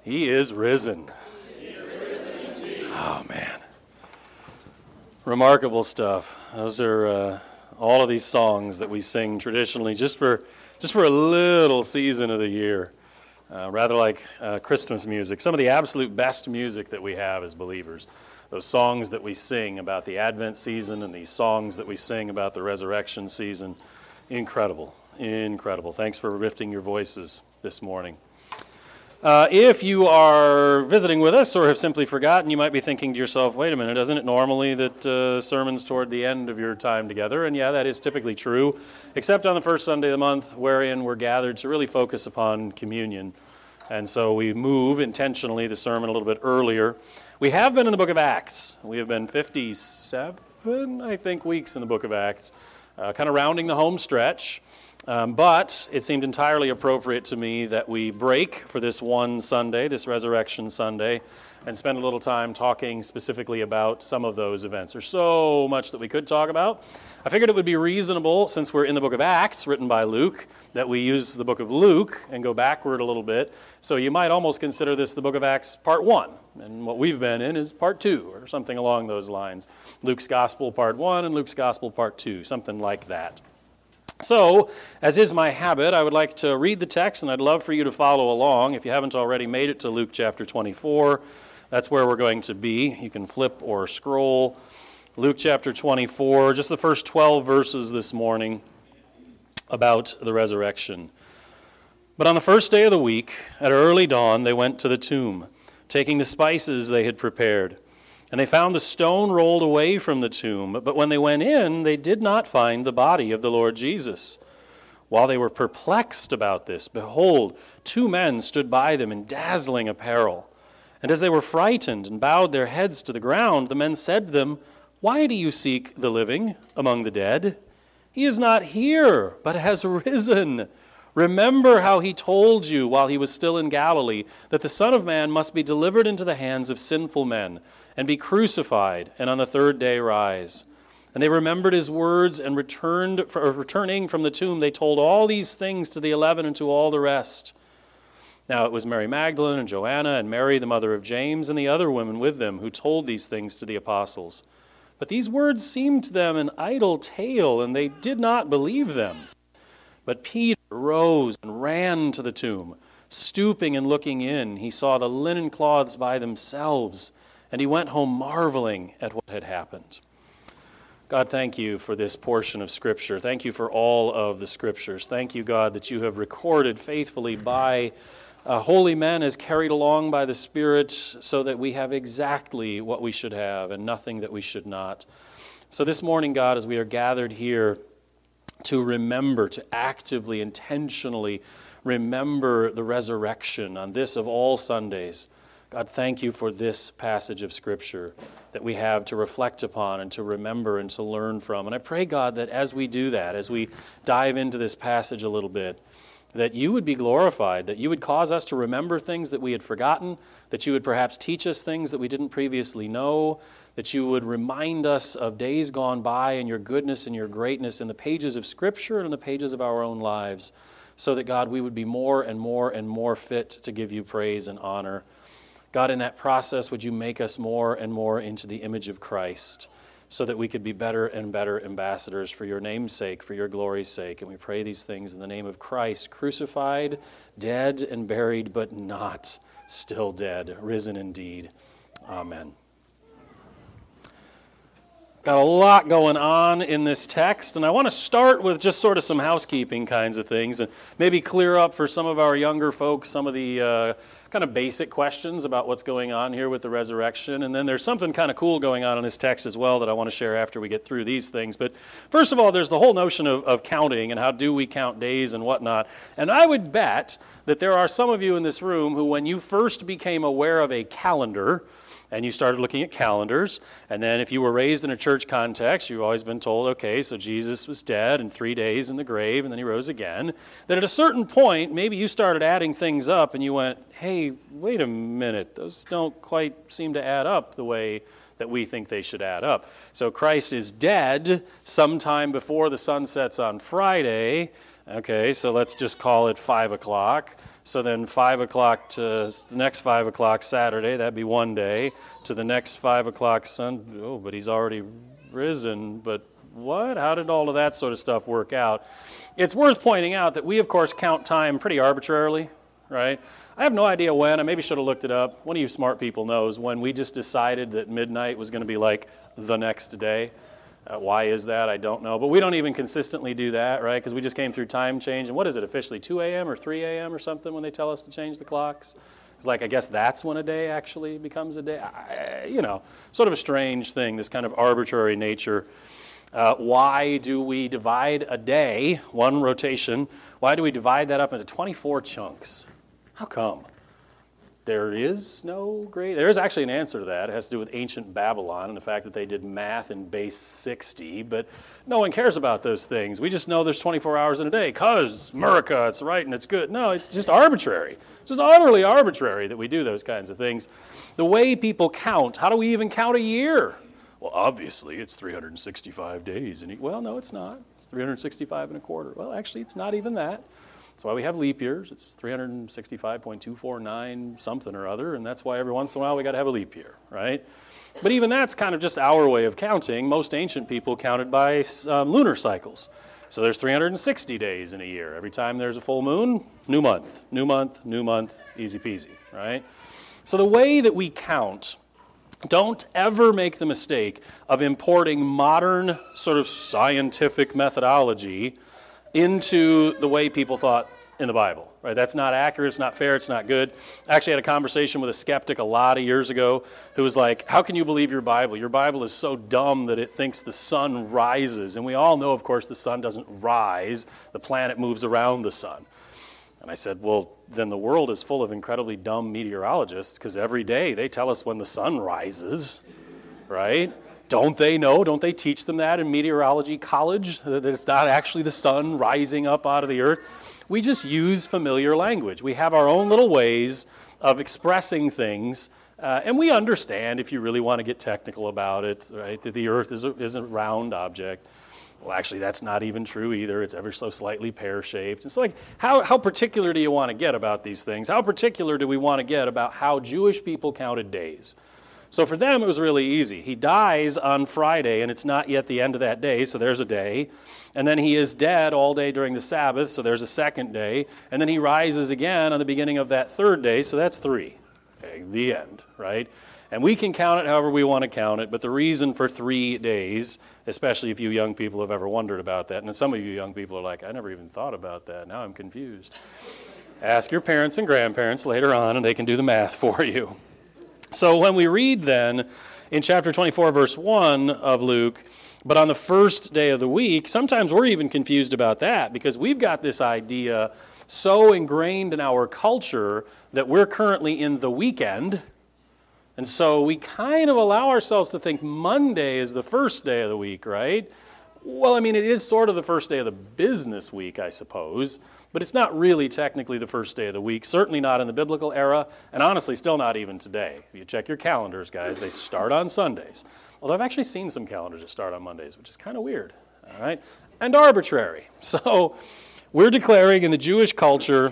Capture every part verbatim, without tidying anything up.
He is risen. He is risen oh, man. Remarkable stuff. Those are uh, all of these songs that we sing traditionally just for just for a little season of the year. Uh, rather like uh, Christmas music. Some of the absolute best music that we have as believers. Those songs that we sing about the Advent season and these songs that we sing about the resurrection season. Incredible. Incredible. Thanks for lifting your voices this morning. Uh, if you are visiting with us or have simply forgotten, you might be thinking to yourself, wait a minute, isn't it normally that uh, sermons toward the end of your time together? And yeah, that is typically true, except on the first Sunday of the month, wherein we're gathered to really focus upon communion. And so we move intentionally the sermon a little bit earlier. We have been in the book of Acts. We have been fifty-seven, I think, weeks in the book of Acts, uh, kind of rounding the home stretch. Um, but it seemed entirely appropriate to me that we break for this one Sunday, this Resurrection Sunday, and spend a little time talking specifically about some of those events. There's so much that we could talk about. I figured it would be reasonable, since we're in the book of Acts, written by Luke, that we use the book of Luke and go backward a little bit. So you might almost consider this the book of Acts part one, and what we've been in is part two, or something along those lines. Luke's Gospel part one and Luke's Gospel part two, something like that. So, as is my habit, I would like to read the text, and I'd love for you to follow along. If you haven't already made it to Luke chapter twenty-four, that's where we're going to be. You can flip or scroll. Luke chapter twenty-four, just the first twelve verses this morning about the resurrection. But on the first day of the week, at early dawn, they went to the tomb, taking the spices they had prepared. And they found the stone rolled away from the tomb. But when they went in, they did not find the body of the Lord Jesus. While they were perplexed about this, behold, two men stood by them in dazzling apparel. And as they were frightened and bowed their heads to the ground, the men said to them, "Why do you seek the living among the dead? He is not here, but has risen. Remember how he told you while he was still in Galilee that the Son of Man must be delivered into the hands of sinful men and be crucified, and on the third day rise." And they remembered his words, and returned, or returning from the tomb, they told all these things to the eleven and to all the rest. Now it was Mary Magdalene and Joanna and Mary, the mother of James, and the other women with them who told these things to the apostles. But these words seemed to them an idle tale, and they did not believe them. But Peter rose and ran to the tomb. Stooping and looking in, he saw the linen cloths by themselves, and he went home marveling at what had happened. God, thank you for this portion of Scripture. Thank you for all of the Scriptures. Thank you, God, that you have recorded faithfully by uh, holy men as carried along by the Spirit, so that we have exactly what we should have and nothing that we should not. So this morning, God, as we are gathered here to remember, to actively, intentionally remember the resurrection on this of all Sundays, God, thank you for this passage of Scripture that we have to reflect upon and to remember and to learn from. And I pray, God, that as we do that, as we dive into this passage a little bit, that you would be glorified, that you would cause us to remember things that we had forgotten, that you would perhaps teach us things that we didn't previously know, that you would remind us of days gone by and your goodness and your greatness in the pages of Scripture and in the pages of our own lives, so that, God, we would be more and more and more fit to give you praise and honor. God, in that process, would you make us more and more into the image of Christ, so that we could be better and better ambassadors for your name's sake, for your glory's sake. And we pray these things in the name of Christ, crucified, dead and buried, but not still dead, risen indeed. Amen. Got a lot going on in this text, and I want to start with just sort of some housekeeping kinds of things and maybe clear up for some of our younger folks some of the uh, kind of basic questions about what's going on here with the resurrection. And then there's something kind of cool going on in this text as well that I want to share after we get through these things. But first of all, there's the whole notion of, of counting and how do we count days and whatnot. And I would bet that there are some of you in this room who, when you first became aware of a calendar, and you started looking at calendars, and then if you were raised in a church context, you've always been told, okay, so Jesus was dead and three days in the grave, and then he rose again. Then at a certain point, maybe you started adding things up, and you went, hey, wait a minute, those don't quite seem to add up the way that we think they should add up. So Christ is dead sometime before the sun sets on Friday. Okay, so let's just call it five o'clock. So then five o'clock to the next five o'clock Saturday, that'd be one day. To the next five o'clock Sunday, oh, but he's already risen. But what? How did all of that sort of stuff work out? It's worth pointing out that we, of course, count time pretty arbitrarily, right? I have no idea when. I maybe should have looked it up. One of you smart people knows when we just decided that midnight was going to be like the next day. Uh, why is that? I don't know. But we don't even consistently do that, right? Because we just came through time change. And what is it officially, two a.m. or three a.m. or something when they tell us to change the clocks? It's like, I guess that's when a day actually becomes a day. I, you know, sort of a strange thing, this kind of arbitrary nature. Uh, why do we divide a day, one rotation, why do we divide that up into twenty-four chunks? How come? There is no great, there is actually an answer to that. It has to do with ancient Babylon and the fact that they did math in base sixty, but no one cares about those things. We just know there's twenty-four hours in a day because America, it's right and it's good. No, it's just arbitrary. It's just utterly arbitrary that we do those kinds of things. The way people count, how do we even count a year? Well, obviously it's three hundred sixty-five days. And well, no, it's not. It's three hundred sixty-five and a quarter. Well, actually, it's not even that. That's why we have leap years. It's three hundred sixty-five point two four nine something or other, and that's why every once in a while we got to have a leap year, right? But even that's kind of just our way of counting. Most ancient people counted by um, lunar cycles. So there's three hundred sixty days in a year. Every time there's a full moon, new month, new month, new month, easy peasy, right? So the way that we count, don't ever make the mistake of importing modern sort of scientific methodology into the way people thought in the Bible, right? That's not accurate, it's not fair, it's not good. I actually had a conversation with a skeptic a lot of years ago who was like, how can you believe your Bible? Your Bible is so dumb that it thinks the sun rises. And we all know, of course, the sun doesn't rise. The planet moves around the sun. And I said, well, then the world is full of incredibly dumb meteorologists because every day they tell us when the sun rises, right? Don't they know? Don't they teach them that in meteorology college? That it's not actually the sun rising up out of the earth? We just use familiar language. We have our own little ways of expressing things, uh, and we understand if you really want to get technical about it, right, that the earth is a, is a round object. Well, actually, that's not even true either. It's ever so slightly pear-shaped. It's like, how, how particular do you want to get about these things? How particular do we want to get about how Jewish people counted days? So for them, it was really easy. He dies on Friday, and it's not yet the end of that day, so there's a day. And then he is dead all day during the Sabbath, so there's a second day. And then he rises again on the beginning of that third day, so that's three. Okay, the end, right? And we can count it however we want to count it, but the reason for three days, especially if you young people have ever wondered about that, and some of you young people are like, I never even thought about that. Now I'm confused. Ask your parents and grandparents later on, and they can do the math for you. So when we read then in chapter twenty-four, verse one of Luke, but on the first day of the week, sometimes we're even confused about that because we've got this idea so ingrained in our culture that we're currently in the weekend. And so we kind of allow ourselves to think Monday is the first day of the week, right? Well, I mean, it is sort of the first day of the business week, I suppose, but it's not really technically the first day of the week, certainly not in the biblical era, and honestly, still not even today. If you check your calendars, guys, they start on Sundays. Although I've actually seen some calendars that start on Mondays, which is kind of weird, all right? And arbitrary. So we're declaring in the Jewish culture,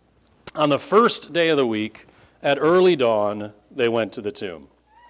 on the first day of the week, at early dawn, they went to the tomb.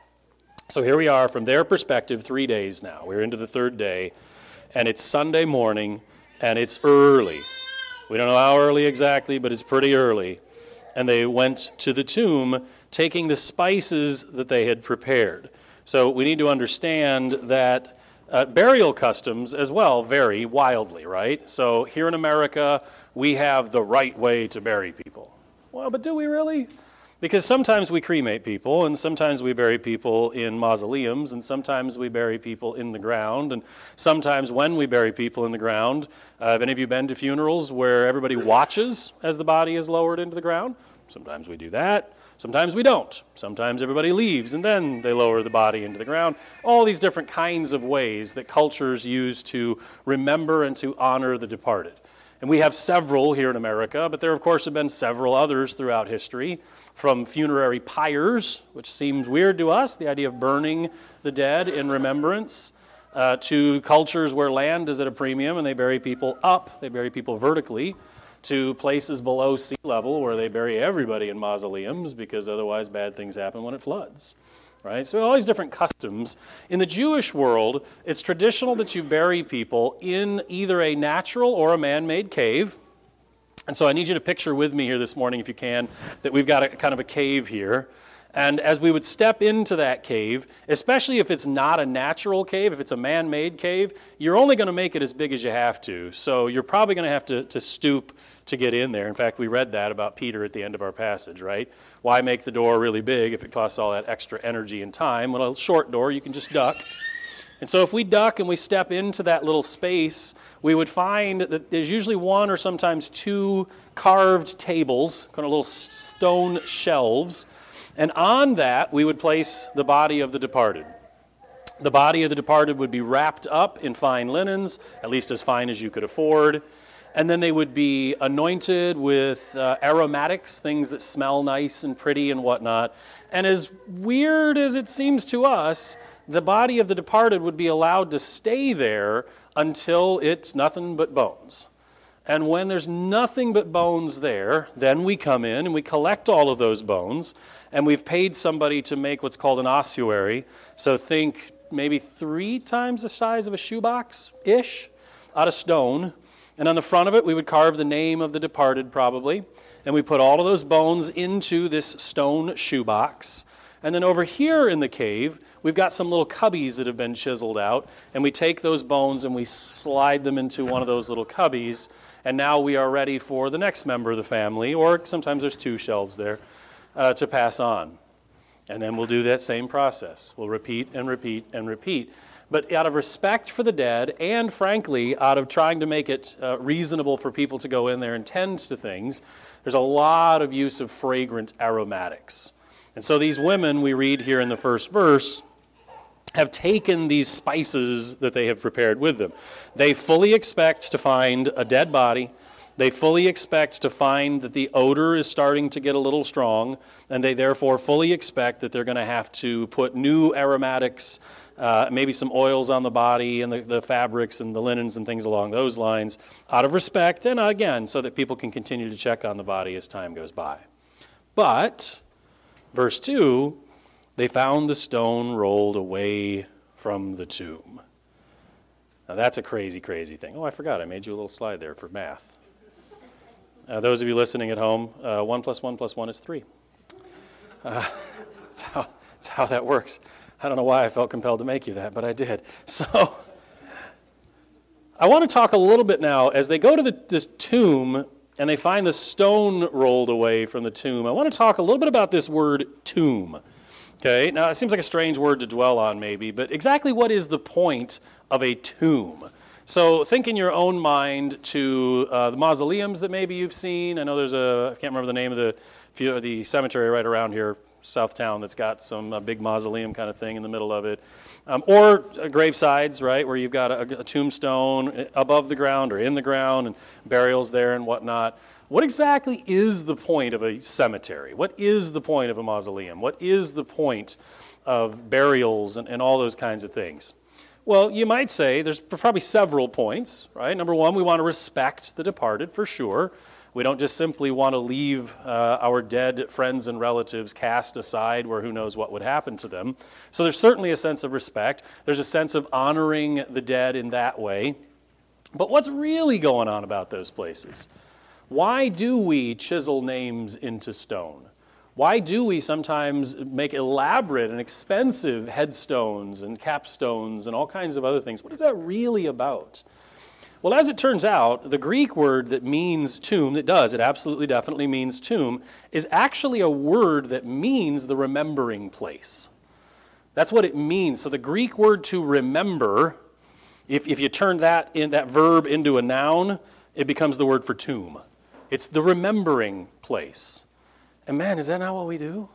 So here we are, from their perspective, three days now. We're into the third day, and it's Sunday morning, and it's early. We don't know how early exactly, but it's pretty early. And they went to the tomb, taking the spices that they had prepared. So we need to understand that uh, burial customs as well vary wildly, right? So here in America, we have the right way to bury people. Well, but do we really? Because sometimes we cremate people, and sometimes we bury people in mausoleums, and sometimes we bury people in the ground, and sometimes when we bury people in the ground, uh, have any of you been to funerals where everybody watches as the body is lowered into the ground? Sometimes we do that. Sometimes we don't. Sometimes everybody leaves, and then they lower the body into the ground. All these different kinds of ways that cultures use to remember and to honor the departed. And we have several here in America, but there, of course, have been several others throughout history, from funerary pyres, which seems weird to us, the idea of burning the dead in remembrance, uh, to cultures where land is at a premium and they bury people up, they bury people vertically, to places below sea level where they bury everybody in mausoleums because otherwise bad things happen when it floods. Right? So all these different customs. In the Jewish world, it's traditional that you bury people in either a natural or a man-made cave. And so I need you to picture with me here this morning, if you can, that we've got a kind of a cave here. And as we would step into that cave, especially if it's not a natural cave, if it's a man-made cave, you're only going to make it as big as you have to. So you're probably going to have to, to stoop to get in there. In fact, we read that about Peter at the end of our passage, right? Why make the door really big if it costs all that extra energy and time? Well, a short door, you can just duck. And so if we duck and we step into that little space, we would find that there's usually one or sometimes two carved tables, kind of little stone shelves. And on that, we would place the body of the departed. The body of the departed would be wrapped up in fine linens, at least as fine as you could afford. And then they would be anointed with uh, aromatics, things that smell nice and pretty and whatnot. And as weird as it seems to us, the body of the departed would be allowed to stay there until it's nothing but bones. And when there's nothing but bones there, then we come in and we collect all of those bones, and we've paid somebody to make what's called an ossuary. So think maybe three times the size of a shoebox-ish out of stone. And on the front of it, we would carve the name of the departed probably. And we put all of those bones into this stone shoebox. And then over here in the cave, we've got some little cubbies that have been chiseled out. And we take those bones and we slide them into one of those little cubbies. And now we are ready for the next member of the family, or sometimes there's two shelves there, uh, to pass on. And then we'll do that same process. We'll repeat and repeat and repeat. But out of respect for the dead, and frankly, out of trying to make it uh, reasonable for people to go in there and tend to things, there's a lot of use of fragrant aromatics. And so these women, we read here in the first verse, have taken these spices that they have prepared with them. They fully expect to find a dead body. They fully expect to find that the odor is starting to get a little strong, and they therefore fully expect that they're going to have to put new aromatics, uh, maybe some oils on the body and the, the fabrics and the linens and things along those lines, out of respect, and again, so that people can continue to check on the body as time goes by. But, verse two, they found the stone rolled away from the tomb. Now that's a crazy, crazy thing. Oh, I forgot, I made you a little slide there for math. Uh, those of you listening at home, uh, one plus one plus one is three. Uh, that's, how, that's how that works. I don't know why I felt compelled to make you that, but I did. So I want to talk a little bit now, as they go to the, this tomb and they find the stone rolled away from the tomb, I want to talk a little bit about this word tomb. Okay, now it seems like a strange word to dwell on maybe, but exactly what is the point of a tomb? So think in your own mind to uh, the mausoleums that maybe you've seen. I know there's a, I can't remember the name of the few, the cemetery right around here, South Town, that's got some uh, big mausoleum kind of thing in the middle of it. Um, or uh, gravesides, right, where you've got a, a tombstone above the ground or in the ground and burials there and whatnot. What exactly is the point of a cemetery? What is the point of a mausoleum? What is the point of burials and, and all those kinds of things? Well, you might say there's probably several points, right? Number one, we want to respect the departed for sure. We don't just simply want to leave uh, our dead friends and relatives cast aside where who knows what would happen to them. So there's certainly a sense of respect. There's a sense of honoring the dead in that way. But what's really going on about those places? Why do we chisel names into stone? Why do we sometimes make elaborate and expensive headstones and capstones and all kinds of other things? What is that really about? Well, as it turns out, the Greek word that means tomb, that does, it absolutely definitely means tomb, is actually a word that means the remembering place. That's what it means. So the Greek word to remember, if, if you turn that in that verb into a noun, it becomes the word for tomb. It's the remembering place. And man, is that not what we do?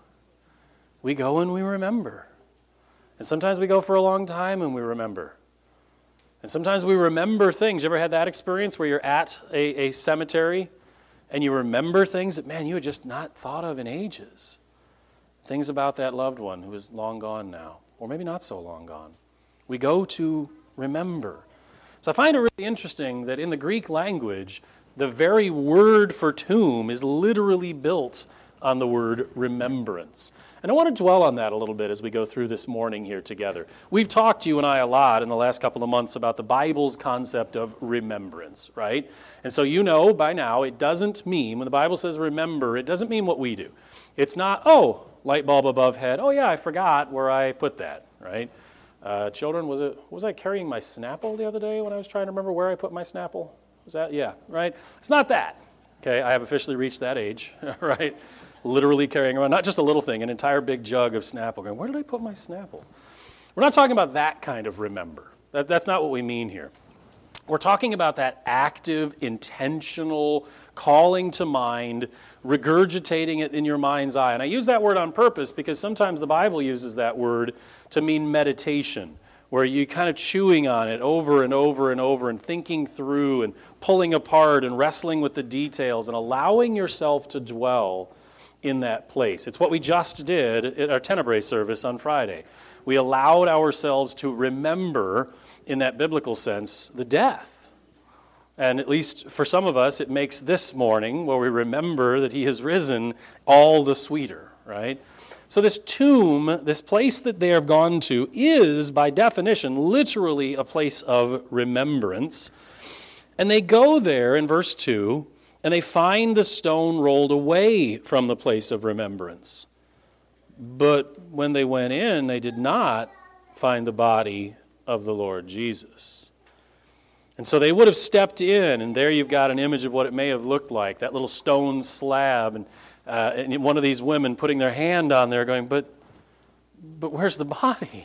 We go and we remember. And sometimes we go for a long time and we remember. And sometimes we remember things. You ever had that experience where you're at a, a cemetery and you remember things that, man, you had just not thought of in ages? Things about that loved one who is long gone now, or maybe not so long gone. We go to remember. So I find it really interesting that in the Greek language, The very word for tomb is literally built on the word remembrance. And I want to dwell on that a little bit as we go through this morning here together. We've talked, you and I, a lot in the last couple of months about the Bible's concept of remembrance, right? And so you know by now it doesn't mean, when the Bible says remember, it doesn't mean what we do. It's not, oh, light bulb above head, oh yeah, I forgot where I put that, right? Uh, children, was it was I carrying my Snapple the other day when I was trying to remember where I put my Snapple? Was that? Yeah, right? It's not that. Okay, I have officially reached that age, right? Literally carrying around, not just a little thing, an entire big jug of Snapple. Going, where did I put my Snapple? We're not talking about that kind of remember. That, that's not what we mean here. We're talking about that active, intentional, calling to mind, regurgitating it in your mind's eye. And I use that word on purpose because sometimes the Bible uses that word to mean meditation, where you kind of chewing on it over and over and over and thinking through and pulling apart and wrestling with the details and allowing yourself to dwell in that place. It's what we just did at our Tenebrae service on Friday. We allowed ourselves to remember, in that biblical sense, the death. And at least for some of us, it makes this morning, where we remember that he has risen, all the sweeter, right? So this tomb, this place that they have gone to, is, by definition, literally a place of remembrance. And they go there in verse two, and they find the stone rolled away from the place of remembrance. But when they went in, they did not find the body of the Lord Jesus. And so they would have stepped in, and there you've got an image of what it may have looked like, that little stone slab, and, uh, and one of these women putting their hand on there going, but, but where's the body?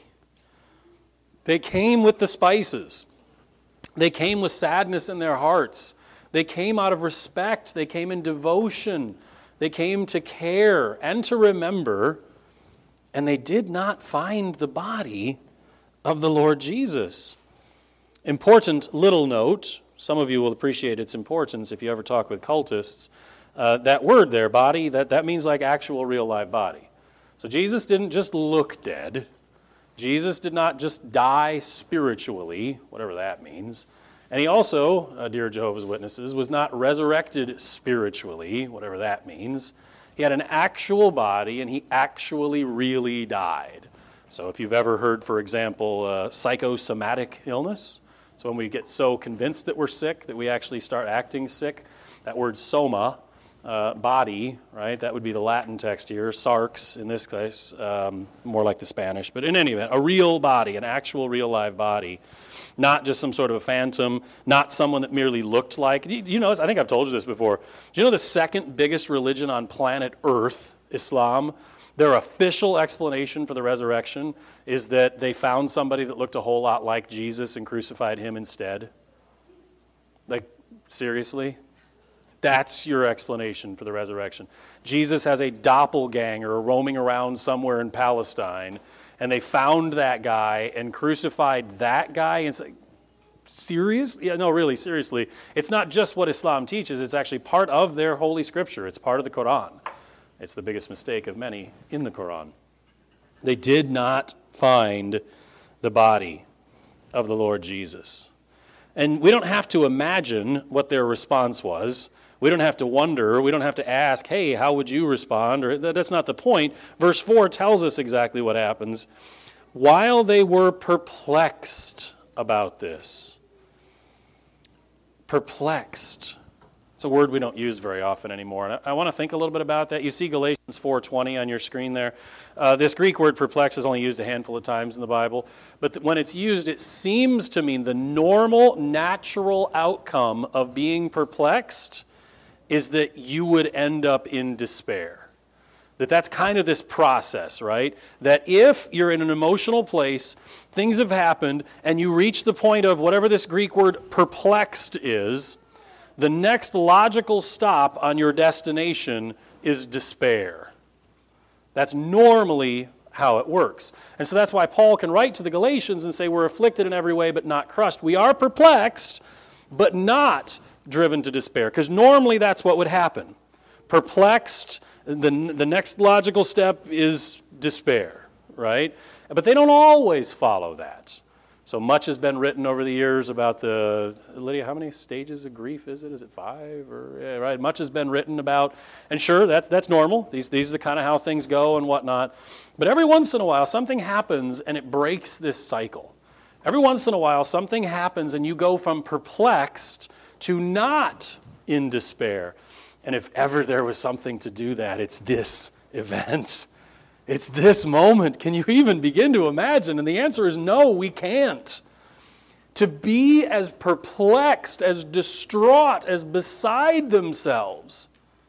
They came with the spices. They came with sadness in their hearts. They came out of respect. They came in devotion. They came to care and to remember, and they did not find the body of the Lord Jesus. Important little note, some of you will appreciate its importance if you ever talk with cultists. Uh, that word there, body, that, that means like actual real live body. So Jesus didn't just look dead. Jesus did not just die spiritually, whatever that means. And he also, uh, dear Jehovah's Witnesses, was not resurrected spiritually, whatever that means. He had an actual body, and he actually really died. So if you've ever heard, for example, uh, psychosomatic illness, so when we get so convinced that we're sick that we actually start acting sick, that word soma, uh, body, right, that would be the Latin text here, sarx in this case, um, more like the Spanish. But in any event, a real body, an actual real live body, not just some sort of a phantom, not someone that merely looked like. You, you know, I think I've told you this before. Do you know the second biggest religion on planet Earth, Islam? Their official explanation for the resurrection is that they found somebody that looked a whole lot like Jesus and crucified him instead. Like, seriously? That's your explanation for the resurrection. Jesus has a doppelganger roaming around somewhere in Palestine, and they found that guy and crucified that guy and said, serious? Yeah, no, really, seriously. It's not just what Islam teaches. It's actually part of their holy scripture. It's part of the Quran. It's the biggest mistake of many in the Quran. They did not find the body of the Lord Jesus. And we don't have to imagine what their response was. We don't have to wonder. We don't have to ask, hey, how would you respond? Or that's not the point. Verse four tells us exactly what happens. While they were perplexed about this. Perplexed. It's a word we don't use very often anymore. And I, I want to think a little bit about that. You see Galatians four twenty on your screen there. Uh, this Greek word perplex is only used a handful of times in the Bible. But th- when it's used, it seems to mean the normal, natural outcome of being perplexed is that you would end up in despair. That that's kind of this process, right? That if you're in an emotional place, things have happened, and you reach the point of whatever this Greek word perplexed is, the next logical stop on your destination is despair. That's normally how it works. And so that's why Paul can write to the Galatians and say, we're afflicted in every way but not crushed. We are perplexed, but not driven to despair. Because normally that's what would happen. Perplexed, the, the next logical step is despair, right? But they don't always follow that. So much has been written over the years about the, Lydia, how many stages of grief is it? Is it five? Or yeah, right? Much has been written about, and sure, that's that's normal. These these are the kind of how things go and whatnot. But every once in a while, something happens and it breaks this cycle. Every once in a while, something happens and you go from perplexed to not in despair. And if ever there was something to do that, it's this event. It's this moment. Can you even begin to imagine? And the answer is no, we can't. To be as perplexed, as distraught, as beside themselves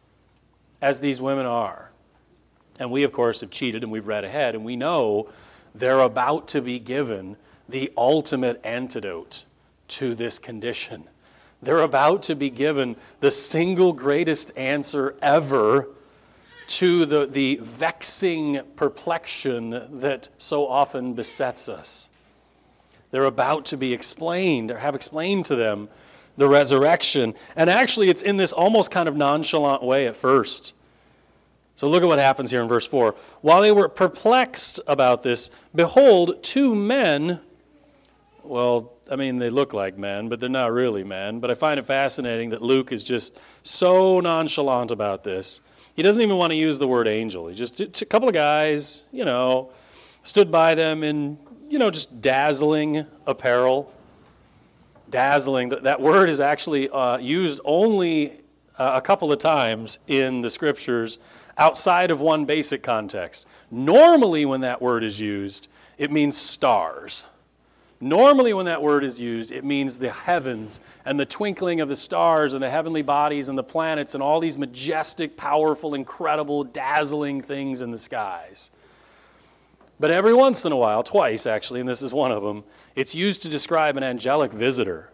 as these women are. And we, of course, have cheated and we've read ahead and we know they're about to be given the ultimate antidote to this condition. They're about to be given the single greatest answer ever to the, the vexing perplexion that so often besets us. They're about to be explained, or have explained to them, the resurrection. And actually, it's in this almost kind of nonchalant way at first. So look at what happens here in verse four. While they were perplexed about this, behold, two men, well, I mean, they look like men, but they're not really men. But I find it fascinating that Luke is just so nonchalant about this. He doesn't even want to use the word angel. He just, it's a couple of guys, you know, stood by them in, you know, just dazzling apparel. Dazzling. That word is actually uh, used only uh, a couple of times in the scriptures outside of one basic context. Normally when that word is used, it means stars. Normally when that word is used, it means the heavens and the twinkling of the stars and the heavenly bodies and the planets and all these majestic, powerful, incredible, dazzling things in the skies. But every once in a while, twice actually, and this is one of them, it's used to describe an angelic visitor.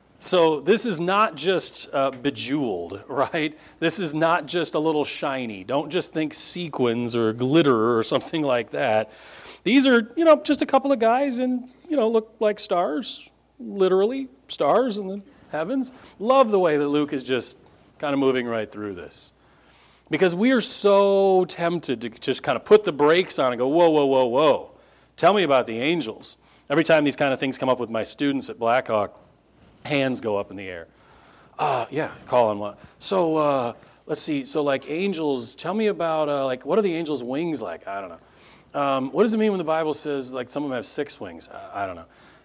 So this is not just uh, bejeweled, right? This is not just a little shiny. Don't just think sequins or glitter or something like that. These are, you know, just a couple of guys in, you know, look like stars, literally stars in the heavens. Love the way that Luke is just kind of moving right through this. Because we are so tempted to just kind of put the brakes on and go, whoa, whoa, whoa, whoa. Tell me about the angels. Every time these kind of things come up with my students at Blackhawk, hands go up in the air. Uh, yeah, Colin, what? So, uh, let's see. So, like, angels, tell me about, uh, like, what are the angels' wings like? I don't know. Um, what does it mean when the Bible says, like, some of them have six wings? I, I don't know.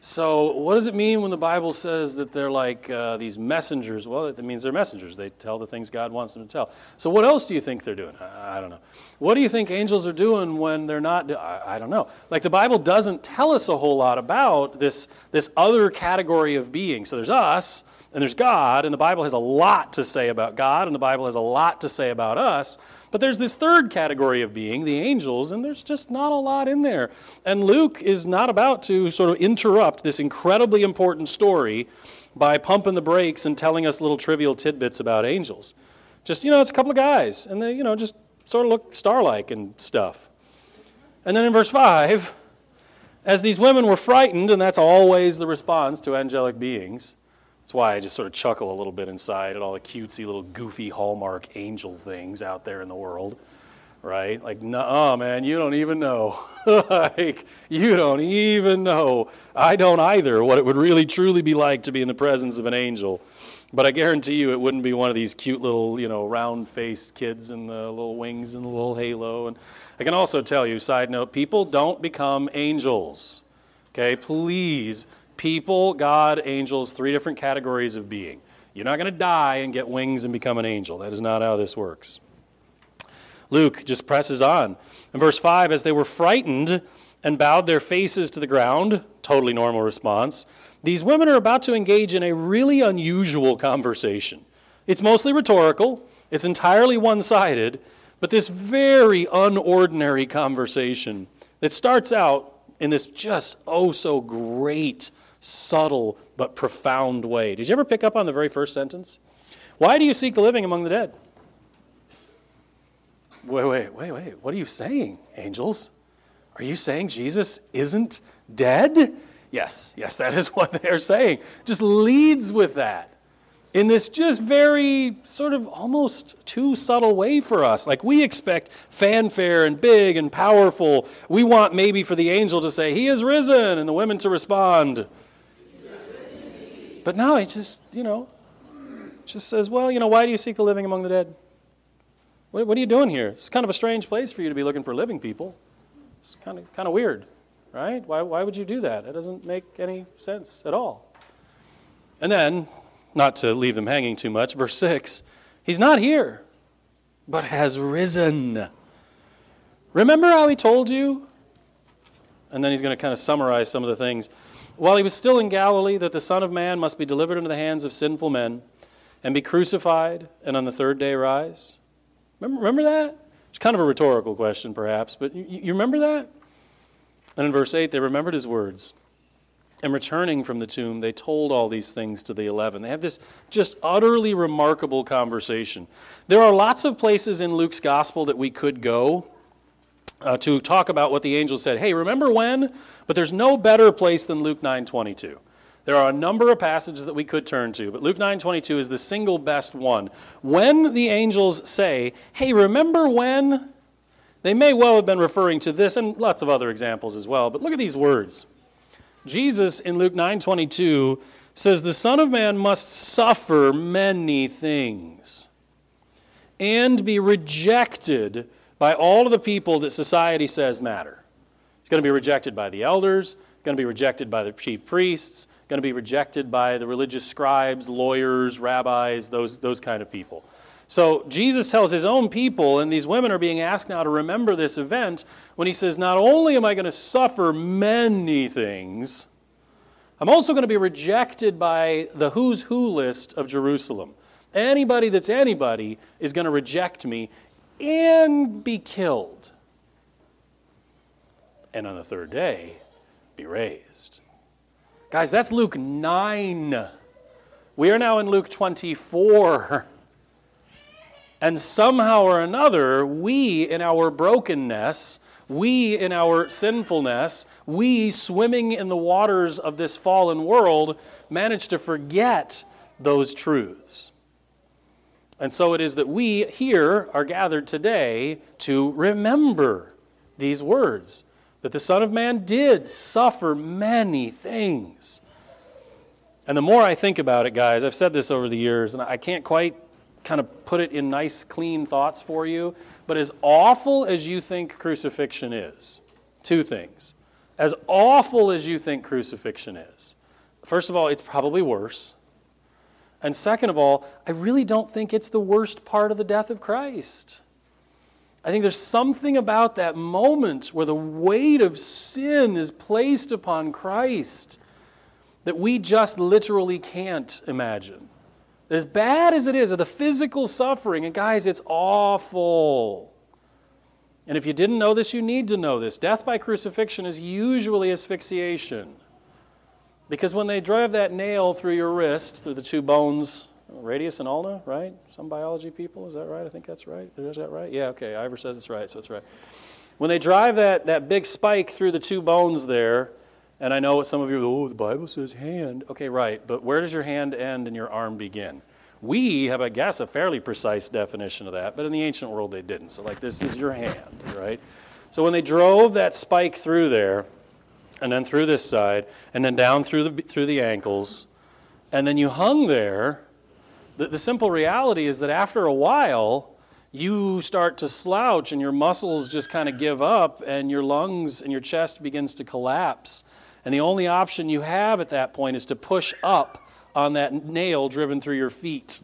So what does it mean when the Bible says that they're like uh, these messengers? Well, it means they're messengers. They tell the things God wants them to tell. So what else do you think they're doing? I, I don't know. What do you think angels are doing when they're not? Do- I, I don't know. Like the Bible doesn't tell us a whole lot about this, this other category of being. So there's us and there's God, and the Bible has a lot to say about God, and the Bible has a lot to say about us. But there's this third category of being, the angels, and there's just not a lot in there. And Luke is not about to sort of interrupt this incredibly important story by pumping the brakes and telling us little trivial tidbits about angels. Just, you know, it's a couple of guys, and they, you know, just sort of look star-like and stuff. And then in verse five, as these women were frightened, and that's always the response to angelic beings. That's why I just sort of chuckle a little bit inside at all the cutesy little goofy Hallmark angel things out there in the world, right? Like, nuh-uh, man, you don't even know. Like, you don't even know. I don't either what it would really truly be like to be in the presence of an angel. But I guarantee you it wouldn't be one of these cute little, you know, round-faced kids and the little wings and the little halo. And I can also tell you, side note, people don't become angels. Okay, please. People, God, angels, three different categories of being. You're not going to die and get wings and become an angel. That is not how this works. Luke just presses on. In verse five, as they were frightened and bowed their faces to the ground, totally normal response, these women are about to engage in a really unusual conversation. It's mostly rhetorical. It's entirely one-sided. But this very unordinary conversation that starts out in this just oh so great, subtle but profound way. Did you ever pick up on the very first sentence? Why do you seek the living among the dead? Wait, wait, wait, wait. What are you saying, angels? Are you saying Jesus isn't dead? Yes, yes, that is what they're saying. Just leads with that. in this just very sort of almost too subtle way for us. Like we expect fanfare and big and powerful. We want maybe for the angel to say, he is risen, and the women to respond. But now he just, you know, just says, well, you know, why do you seek the living among the dead? What, what are you doing here? It's kind of a strange place for you to be looking for living people. It's kind of kind of weird, right? Why, why would you do that? It doesn't make any sense at all. And then, not to leave them hanging too much, verse six, he's not here, but has risen. Remember how he told you? And then he's going to kind of summarize some of the things. While he was still in Galilee, that the Son of Man must be delivered into the hands of sinful men and be crucified and on the third day rise. Remember, remember that? It's kind of a rhetorical question perhaps, but you, you remember that? And in verse eight, they remembered his words. And returning from the tomb, they told all these things to the eleven. They have this just utterly remarkable conversation. There are lots of places in Luke's gospel that we could go uh, to talk about what the angel said. Hey, remember when? But there's no better place than Luke nine twenty-two. There are a number of passages that we could turn to, but Luke nine twenty-two is the single best one. When the angels say, hey, remember when? They may well have been referring to this and lots of other examples as well, but look at these words. Jesus in Luke nine twenty-two says, the Son of Man must suffer many things and be rejected by all of the people that society says matter. He's going to be rejected by the elders, going to be rejected by the chief priests, going to be rejected by the religious scribes, lawyers, rabbis, those, those kind of people. So Jesus tells his own people, and these women are being asked now to remember this event, when he says, not only am I going to suffer many things, I'm also going to be rejected by the who's who list of Jerusalem. Anybody that's anybody is going to reject me and be killed. And on the third day, be raised. Guys, that's Luke nine. We are now in Luke twenty-four. And somehow or another, we in our brokenness, we in our sinfulness, we swimming in the waters of this fallen world, manage to forget those truths. And so it is that we here are gathered today to remember these words, that the Son of Man did suffer many things. And the more I think about it, guys, I've said this over the years, and I can't quite kind of put it in nice, clean thoughts for you, but as awful as you think crucifixion is, two things. As awful as you think crucifixion is, first of all, it's probably worse. And second of all, I really don't think it's the worst part of the death of Christ. I think there's something about that moment where the weight of sin is placed upon Christ that we just literally can't imagine. As bad as it is, of the physical suffering, and guys, it's awful. And if you didn't know this, you need to know this. Death by crucifixion is usually asphyxiation. Because when they drive that nail through your wrist, through the two bones, radius and ulna, right? Some biology people, is that right? I think that's right. Is that right? Yeah, okay. Ivor says it's right, so it's right. When they drive that, that big spike through the two bones there, and I know what some of you are, oh, the Bible says hand. Okay, right, but where does your hand end and your arm begin? We have, I guess, a fairly precise definition of that, but in the ancient world they didn't. So like this is your hand, right? So when they drove that spike through there, and then through this side, and then down through the through the ankles, and then you hung there, the, the simple reality is that after a while, you start to slouch and your muscles just kind of give up and your lungs and your chest begins to collapse. And the only option you have at that point is to push up on that nail driven through your feet.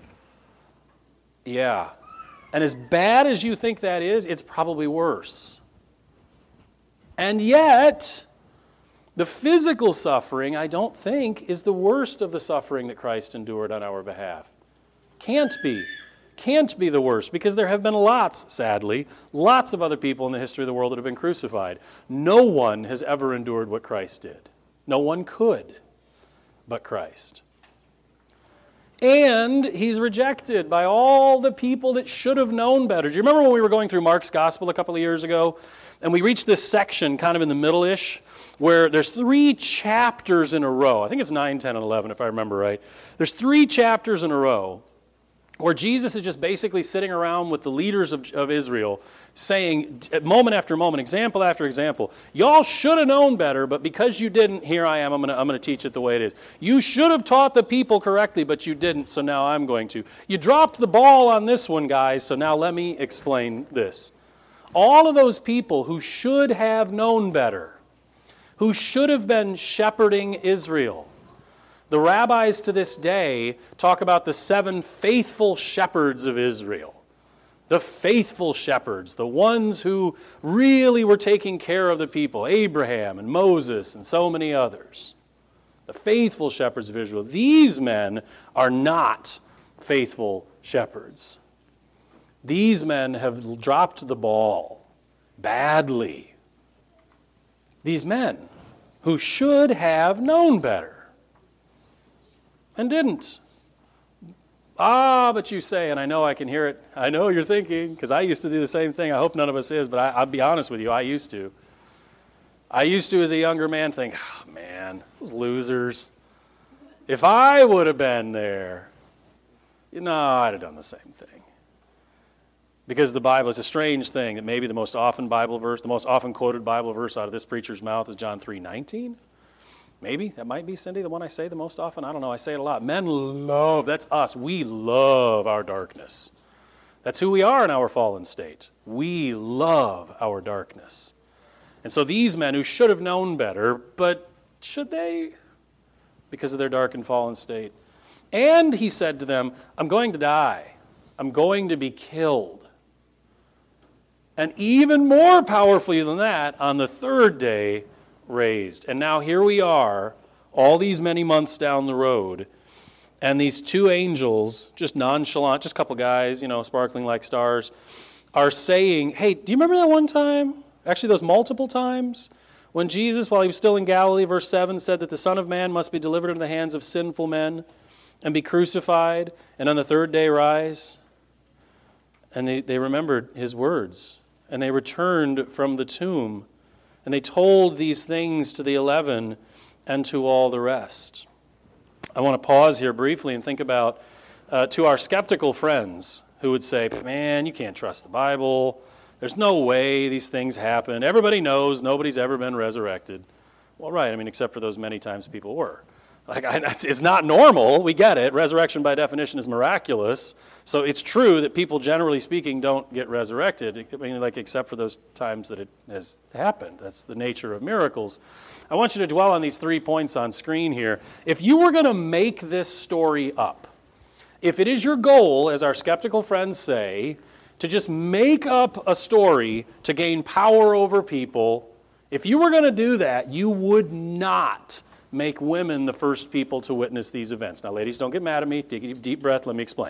Yeah. And as bad as you think that is, it's probably worse. And yet, the physical suffering, I don't think, is the worst of the suffering that Christ endured on our behalf. Can't be. Can't be the worst, because there have been lots, sadly, lots of other people in the history of the world that have been crucified. No one has ever endured what Christ did. No one could but Christ. And he's rejected by all the people that should have known better. Do you remember when we were going through Mark's gospel a couple of years ago? And we reached this section kind of in the middle-ish where there's three chapters in a row. I think it's nine, ten, and eleven if I remember right. There's three chapters in a row where Jesus is just basically sitting around with the leaders of, of Israel saying, moment after moment, example after example, y'all should have known better, but because you didn't, here I am, I'm going to I'm going to teach it the way it is. You should have taught the people correctly, but you didn't, so now I'm going to. You dropped the ball on this one, guys, so now let me explain this. All of those people who should have known better, who should have been shepherding Israel, the rabbis to this day talk about the seven faithful shepherds of Israel. The faithful shepherds, the ones who really were taking care of the people, Abraham and Moses and so many others. The faithful shepherds of Israel. These men are not faithful shepherds. These men have dropped the ball badly. These men who should have known better and didn't. Ah, but you say, and I know I can hear it. I know you're thinking, because I used to do the same thing. I hope none of us is, but I, I'll be honest with you, I used to. I used to, as a younger man, think, oh, man, those losers. If I would have been there, you know, I'd have done the same thing. Because the Bible is a strange thing that maybe the most often Bible verse, the most often quoted Bible verse out of this preacher's mouth is John three nineteen. Maybe. That might be, Cindy, the one I say the most often. I don't know. I say it a lot. Men love, that's us. We love our darkness. That's who we are in our fallen state. We love our darkness. And so these men who should have known better, but should they? Because of their dark and fallen state. And he said to them, I'm going to die. I'm going to be killed. And even more powerfully than that, on the third day, raised. And now here we are, all these many months down the road, and these two angels, just nonchalant, just a couple guys, you know, sparkling like stars, are saying, hey, do you remember that one time? Actually, those multiple times when Jesus, while he was still in Galilee, verse seven, said that the Son of Man must be delivered into the hands of sinful men and be crucified, and on the third day rise. And they, they remembered his words, and they returned from the tomb. And they told these things to the eleven and to all the rest. I want to pause here briefly and think about uh, to our skeptical friends who would say, man, you can't trust the Bible. There's no way these things happen. Everybody knows nobody's ever been resurrected. Well, right, I mean, except for those many times people were. Like, I, it's not normal. We get it. Resurrection by definition is miraculous. So it's true that people, generally speaking, don't get resurrected. I mean, like, except for those times that it has happened. That's the nature of miracles. I want you to dwell on these three points on screen here. If you were going to make this story up, if it is your goal, as our skeptical friends say, to just make up a story to gain power over people, if you were going to do that, you would not make women the first people to witness these events. Now, ladies, don't get mad at me. Take a deep breath. Let me explain.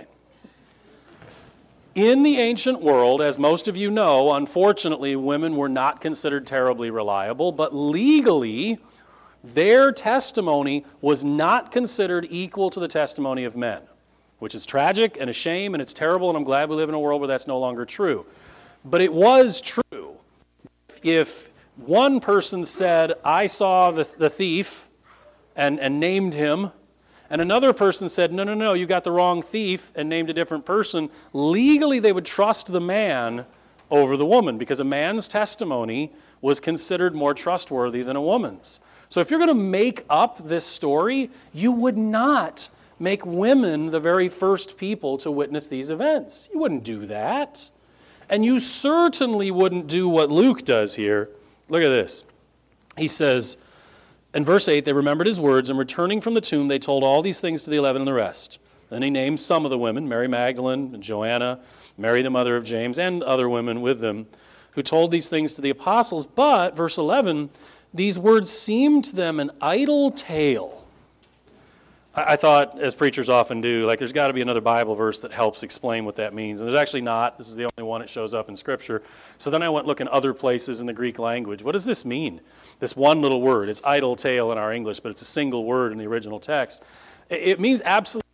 In the ancient world, as most of you know, unfortunately, women were not considered terribly reliable, but legally, their testimony was not considered equal to the testimony of men, which is tragic and a shame, and it's terrible, and I'm glad we live in a world where that's no longer true. But it was true. If one person said, I saw the, the thief, And, and named him, and another person said, no, no, no, you got the wrong thief, and named a different person, legally they would trust the man over the woman, because a man's testimony was considered more trustworthy than a woman's. So if you're going to make up this story, you would not make women the very first people to witness these events. You wouldn't do that. And you certainly wouldn't do what Luke does here. Look at this. He says, in verse eight, they remembered his words, and returning from the tomb, they told all these things to the eleven and the rest. Then he named some of the women, Mary Magdalene and Joanna, Mary the mother of James, and other women with them, who told these things to the apostles. But, verse eleven, these words seemed to them an idle tale. I, I thought, as preachers often do, like there's got to be another Bible verse that helps explain what that means. And there's actually not. This is the only one that shows up in Scripture. So then I went looking other places in the Greek language. What does this mean? This one little word. It's idle tale in our English, but it's a single word in the original text. It means absolutely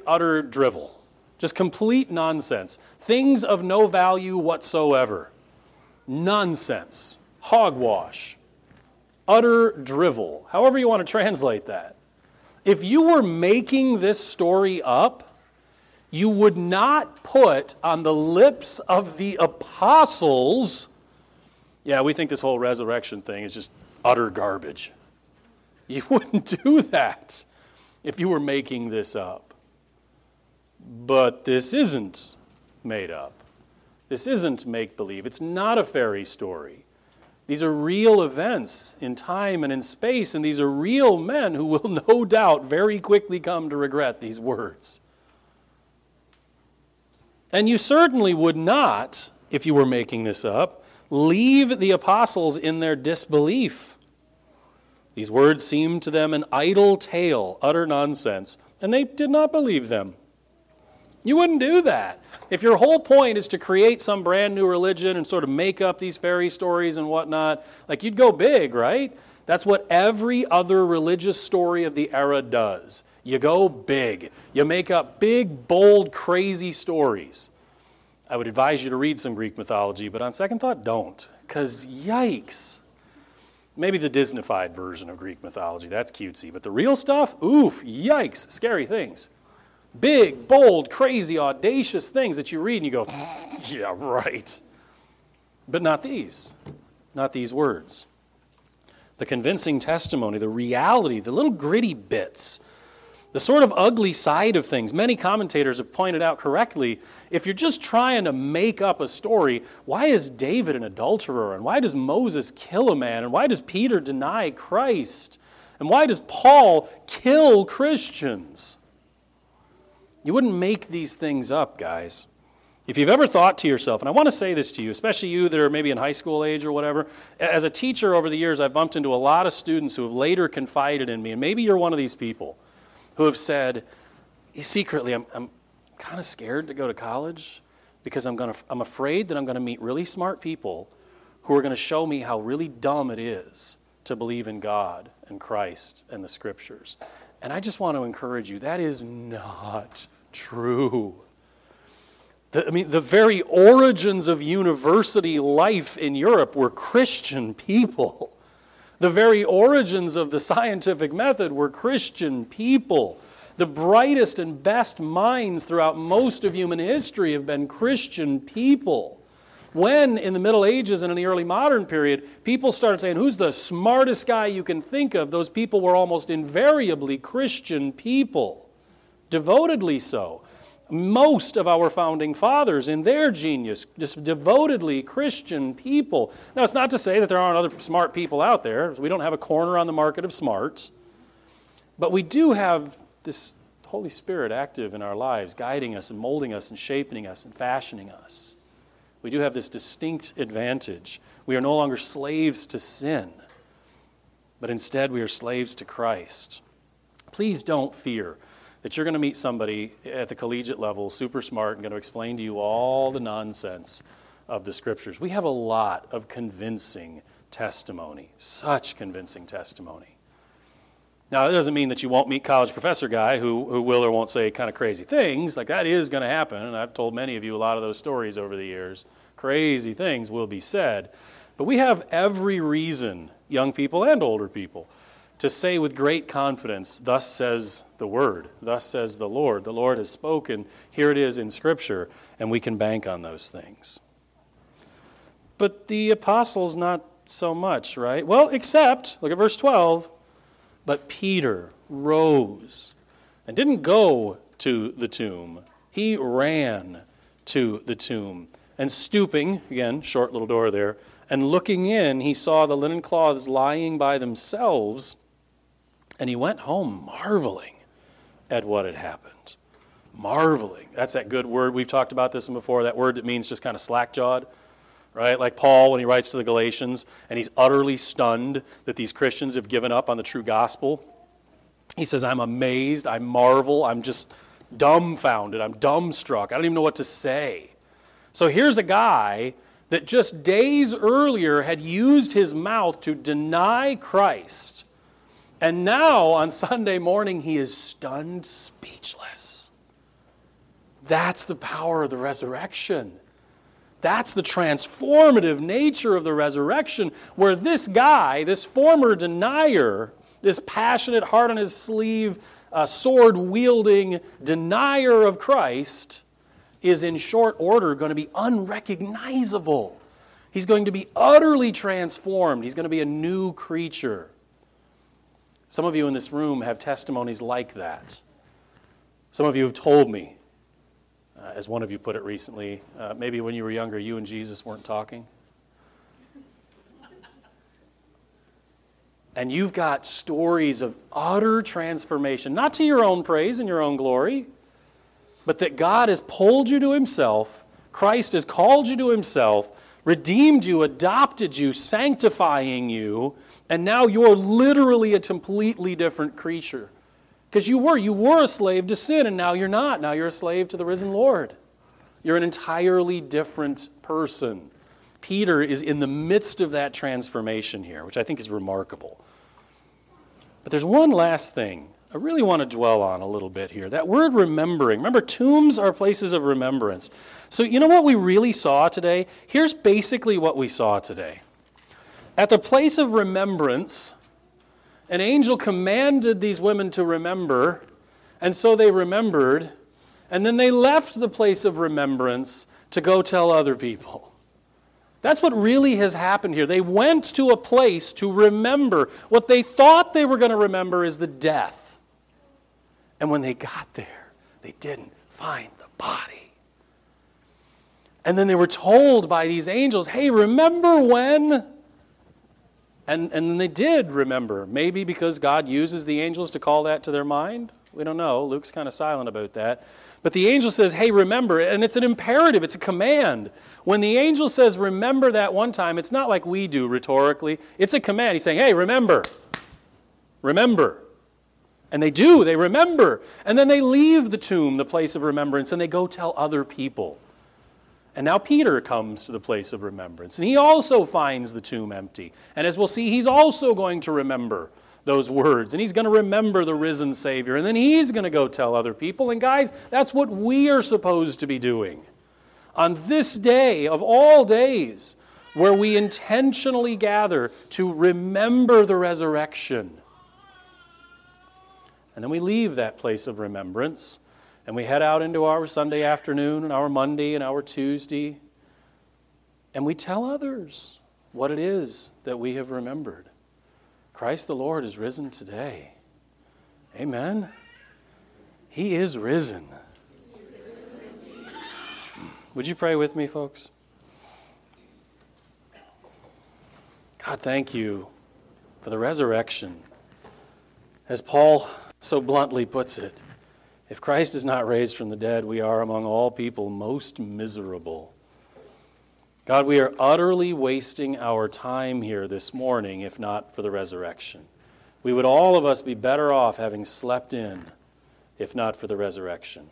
utter drivel. Just complete nonsense. Things of no value whatsoever. Nonsense. Hogwash. Utter drivel. However you want to translate that. If you were making this story up, you would not put on the lips of the apostles, yeah, we think this whole resurrection thing is just utter garbage. You wouldn't do that if you were making this up. But this isn't made up. This isn't make-believe. It's not a fairy story. These are real events in time and in space, and these are real men who will no doubt very quickly come to regret these words. And you certainly would not, if you were making this up, leave the apostles in their disbelief. These words seemed to them an idle tale, utter nonsense, and they did not believe them. You wouldn't do that. If your whole point is to create some brand new religion and sort of make up these fairy stories and whatnot, like you'd go big, right? That's what every other religious story of the era does. You go big. You make up big, bold, crazy stories. I would advise you to read some Greek mythology, but on second thought, don't. Because yikes. Maybe the Disneyfied version of Greek mythology, that's cutesy. But the real stuff, oof, yikes, scary things. Big, bold, crazy, audacious things that you read and you go, yeah, right. But not these, not these words. The convincing testimony, the reality, the little gritty bits, the sort of ugly side of things. Many commentators have pointed out correctly, if you're just trying to make up a story, why is David an adulterer? And why does Moses kill a man? And why does Peter deny Christ? And why does Paul kill Christians? You wouldn't make these things up, guys. If you've ever thought to yourself, and I want to say this to you, especially you that are maybe in high school age or whatever, as a teacher over the years, I've bumped into a lot of students who have later confided in me, and maybe you're one of these people who have said, secretly, I'm, I'm kind of scared to go to college because I'm going to, I'm afraid that I'm going to meet really smart people who are going to show me how really dumb it is to believe in God and Christ and the Scriptures. And I just want to encourage you, that is not true. The, I mean, the very origins of university life in Europe were Christian people. The very origins of the scientific method were Christian people. The brightest and best minds throughout most of human history have been Christian people. When, in the Middle Ages and in the early modern period, people started saying, who's the smartest guy you can think of? Those people were almost invariably Christian people. Devotedly so. Most of our founding fathers, in their genius, just devotedly Christian people. Now, it's not to say that there aren't other smart people out there. We don't have a corner on the market of smarts. But we do have this Holy Spirit active in our lives, guiding us and molding us and shaping us and fashioning us. We do have this distinct advantage. We are no longer slaves to sin, but instead we are slaves to Christ. Please don't fear that you're going to meet somebody at the collegiate level, super smart, and going to explain to you all the nonsense of the Scriptures. We have a lot of convincing testimony, such convincing testimony. Now, it doesn't mean that you won't meet college professor guy who, who will or won't say kind of crazy things. Like, that is going to happen, and I've told many of you a lot of those stories over the years. Crazy things will be said. But we have every reason, young people and older people, to say with great confidence, thus says the Word, thus says the Lord. The Lord has spoken, here it is in Scripture, and we can bank on those things. But the apostles, not so much, right? Well, except, look at verse twelve, but Peter rose and didn't go to the tomb. He ran to the tomb. And stooping, again, short little door there, and looking in, he saw the linen cloths lying by themselves, and he went home marveling at what had happened. Marveling. That's that good word. We've talked about this before, that word that means just kind of slack-jawed. Right? Like Paul when he writes to the Galatians, and he's utterly stunned that these Christians have given up on the true gospel. He says, I'm amazed, I marvel, I'm just dumbfounded, I'm dumbstruck, I don't even know what to say. So here's a guy that just days earlier had used his mouth to deny Christ, and now on Sunday morning he is stunned speechless. That's the power of the resurrection. That's the transformative nature of the resurrection, where this guy, this former denier, this passionate, heart on his sleeve, uh, sword-wielding denier of Christ, is in short order going to be unrecognizable. He's going to be utterly transformed. He's going to be a new creature. Some of you in this room have testimonies like that. Some of you have told me, uh, as one of you put it recently, uh, maybe when you were younger, you and Jesus weren't talking. And you've got stories of utter transformation, not to your own praise and your own glory, but that God has pulled you to himself, Christ has called you to himself, redeemed you, adopted you, sanctifying you, and now you're literally a completely different creature. Because you were, you were a slave to sin, and now you're not. Now you're a slave to the risen Lord. You're an entirely different person. Peter is in the midst of that transformation here, which I think is remarkable. But there's one last thing I really want to dwell on a little bit here. That word remembering. Remember, tombs are places of remembrance. So you know what we really saw today? Here's basically what we saw today. At the place of remembrance, an angel commanded these women to remember, and so they remembered, and then they left the place of remembrance to go tell other people. That's what really has happened here. They went to a place to remember. What they thought they were going to remember is the death. And when they got there, they didn't find the body. And then they were told by these angels, hey, remember when? And, and they did remember. Maybe because God uses the angels to call that to their mind. We don't know. Luke's kind of silent about that. But the angel says, hey, remember. And it's an imperative. It's a command. When the angel says, remember that one time, it's not like we do rhetorically. It's a command. He's saying, hey, remember. Remember. And they do. They remember. And then they leave the tomb, the place of remembrance, and they go tell other people. And now Peter comes to the place of remembrance. And he also finds the tomb empty. And as we'll see, he's also going to remember those words. And he's going to remember the risen Savior. And then he's going to go tell other people. And guys, that's what we are supposed to be doing. On this day of all days, where we intentionally gather to remember the resurrection. And then we leave that place of remembrance. And we head out into our Sunday afternoon and our Monday and our Tuesday. And we tell others what it is that we have remembered. Christ the Lord is risen today. Amen. He is risen. Would you pray with me, folks? God, thank you for the resurrection. As Paul so bluntly puts it, if Christ is not raised from the dead, we are among all people most miserable. God, we are utterly wasting our time here this morning if not for the resurrection. We would all of us be better off having slept in if not for the resurrection.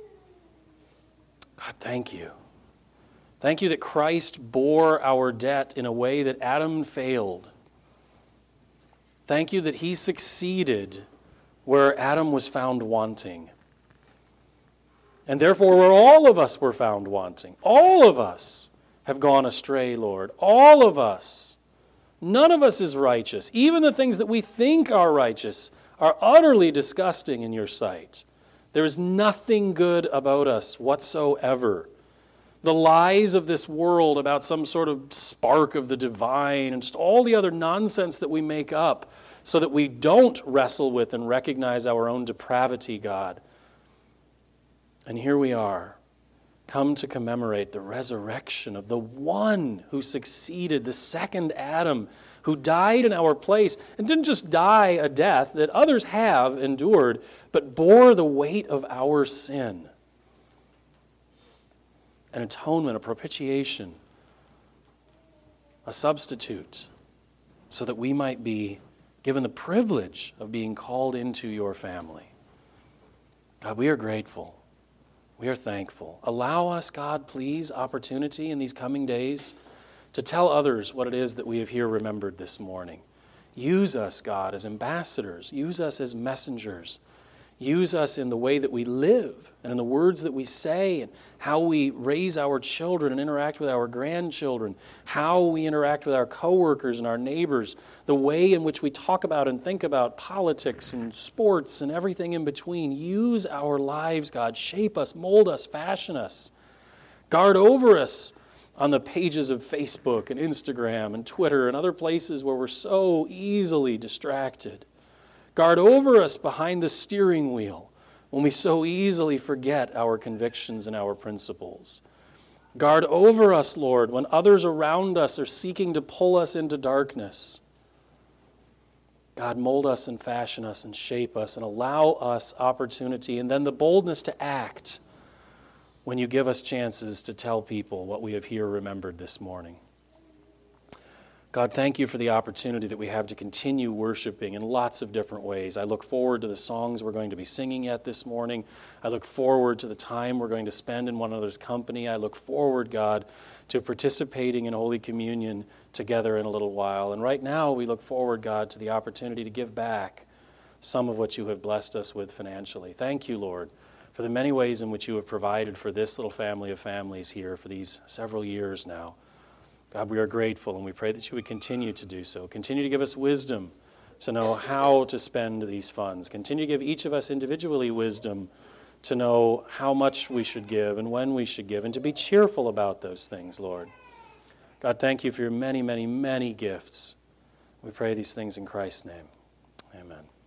God, thank you. Thank you that Christ bore our debt in a way that Adam failed. Thank you that he succeeded where Adam was found wanting. And therefore, where all of us were found wanting, all of us have gone astray, Lord. All of us. None of us is righteous. Even the things that we think are righteous are utterly disgusting in your sight. There is nothing good about us whatsoever. The lies of this world about some sort of spark of the divine and just all the other nonsense that we make up so that we don't wrestle with and recognize our own depravity, God. And here we are, come to commemorate the resurrection of the one who succeeded, the second Adam, who died in our place, and didn't just die a death that others have endured, but bore the weight of our sin. An atonement, a propitiation, a substitute, so that we might be given the privilege of being called into your family. God, we are grateful. We are thankful. Allow us, God, please, opportunity in these coming days to tell others what it is that we have here remembered this morning. Use us, God, as ambassadors. Use us as messengers. Use us in the way that we live and in the words that we say and how we raise our children and interact with our grandchildren, how we interact with our coworkers and our neighbors, the way in which we talk about and think about politics and sports and everything in between. Use our lives, God. Shape us, mold us, fashion us. Guard over us on the pages of Facebook and Instagram and Twitter and other places where we're so easily distracted. Guard over us behind the steering wheel when we so easily forget our convictions and our principles. Guard over us, Lord, when others around us are seeking to pull us into darkness. God, mold us and fashion us and shape us and allow us opportunity and then the boldness to act when you give us chances to tell people what we have here remembered this morning. God, thank you for the opportunity that we have to continue worshiping in lots of different ways. I look forward to the songs we're going to be singing yet this morning. I look forward to the time we're going to spend in one another's company. I look forward, God, to participating in Holy Communion together in a little while. And right now, we look forward, God, to the opportunity to give back some of what you have blessed us with financially. Thank you, Lord, for the many ways in which you have provided for this little family of families here for these several years now. God, we are grateful, and we pray that you would continue to do so. Continue to give us wisdom to know how to spend these funds. Continue to give each of us individually wisdom to know how much we should give and when we should give, and to be cheerful about those things, Lord. God, thank you for your many, many, many gifts. We pray these things in Christ's name. Amen.